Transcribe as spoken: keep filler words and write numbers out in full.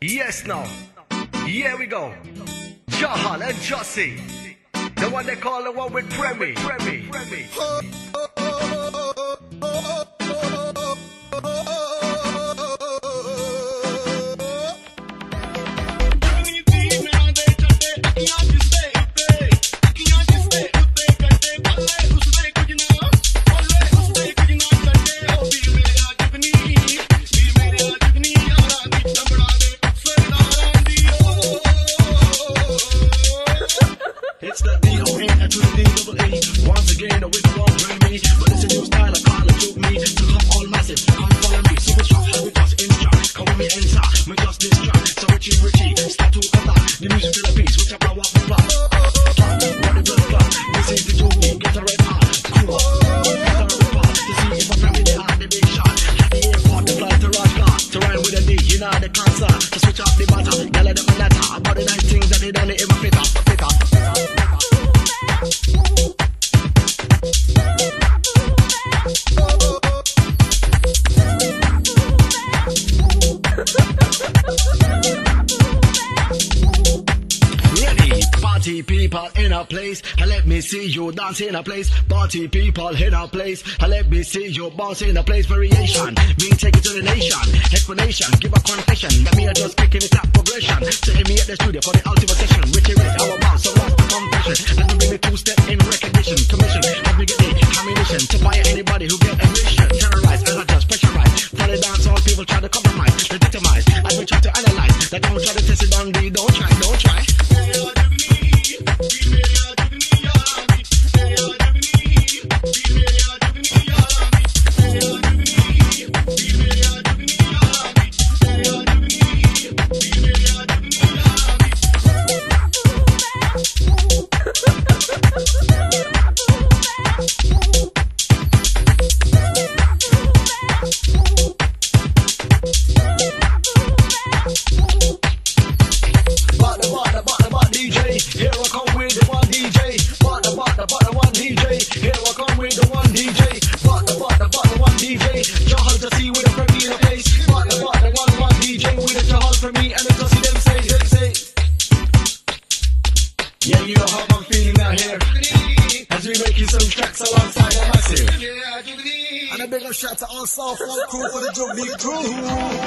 Yes, now. Here we go. Jahal and Jussie. The one they call the one with Premi. Premi. Premi. It's the D O N to the D double E. Once again, with the wrong bring me. But it's a new style, I call it took me. To come all massive, come follow me. Super strong, have it just in track. Come with me enter, me just this track. So Richie Richie, start to attack. The music to the piece, which I blow off the block. What the blood clot, this is the Joe, get a red heart. Cool up, get a red heart. To see if I can with the heart, the big shot. At the airport, the flight to Rajghat. To ride with a D, you know the concert. To switch up the butter, yell at them and that. About the nice things that they done it in my fit up, fit up. Party people in a place, and let me see you dance in a place. Party people in a place, and let me see you bounce in a place. Variation, me take it to the nation. Explanation, give a confession. Let me just kicking it up progression. Setting me at the studio for the ultimate session. Richie Rich, our bounce, so what's the confession? And we bring the two step in recognition. Commission, as we get the ammunition to fire anybody who get admission. Terrorize, as I just pressurize. For the dance, all people try to compromise, legitimize. As we try to analyze, that don't try to test it down, they don't try, don't try. Yeah, you know how I'm feeling out here. As we making some tracks alongside the massive. And a big shout to all South Funk crew for the Jubilee crew.